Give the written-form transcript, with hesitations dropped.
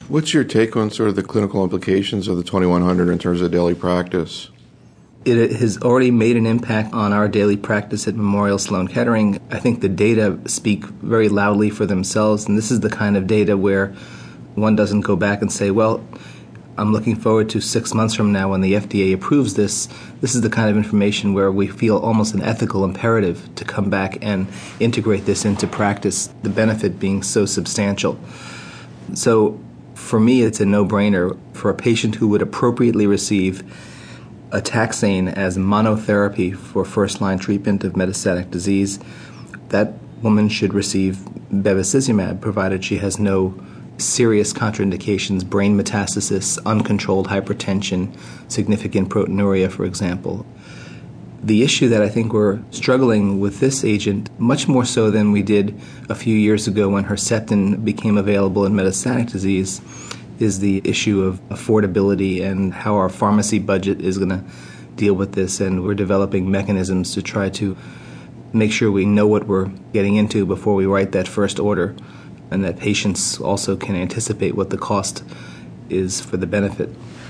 What's your take on sort of the clinical implications of the 2100 in terms of daily practice? It has already made an impact on our daily practice at Memorial Sloan Kettering. I think the data speak very loudly for themselves, and this is the kind of data where one doesn't go back and say, well, I'm looking forward to 6 months from now when the FDA approves this. This is the kind of information where we feel almost an ethical imperative to come back and integrate this into practice, the benefit being so substantial. So for me, it's a no-brainer. For a patient who would appropriately receive a taxane as monotherapy for first-line treatment of metastatic disease, that woman should receive bevacizumab, provided she has no serious contraindications, brain metastasis, uncontrolled hypertension, significant proteinuria, for example. The issue that I think we're struggling with this agent, much more so than we did a few years ago when Herceptin became available in metastatic disease, is the issue of affordability and how our pharmacy budget is going to deal with this. And we're developing mechanisms to try to make sure we know what we're getting into before we write that first order, and that patients also can anticipate what the cost is for the benefit.